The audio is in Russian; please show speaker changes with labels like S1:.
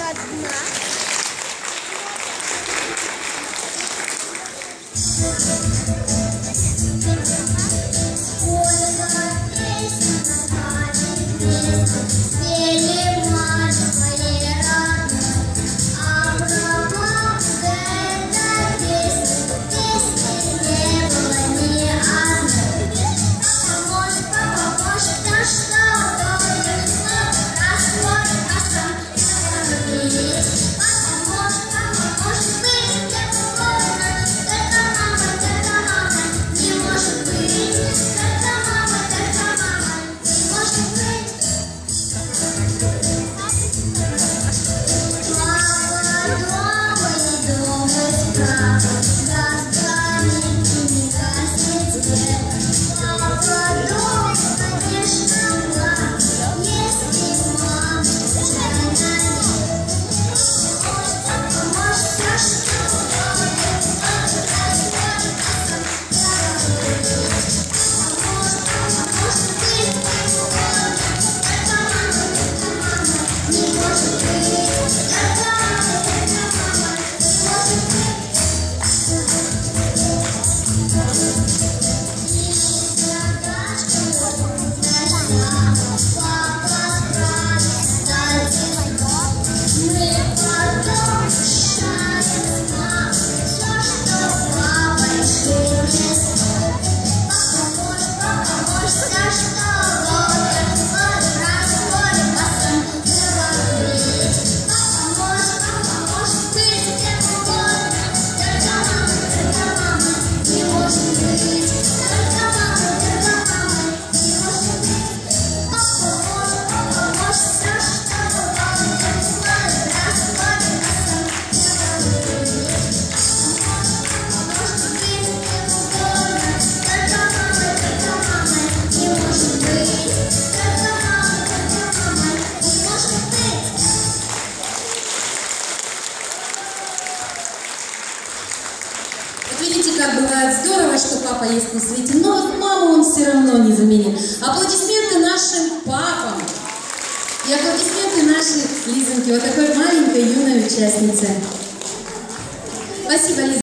S1: одна.
S2: Видите, как бывает здорово, что папа есть на свете, но вот маму он все равно не заменит. Аплодисменты нашим папам и аплодисменты нашей Лизоньке, вот такой маленькой юной участнице. Спасибо, Лиза.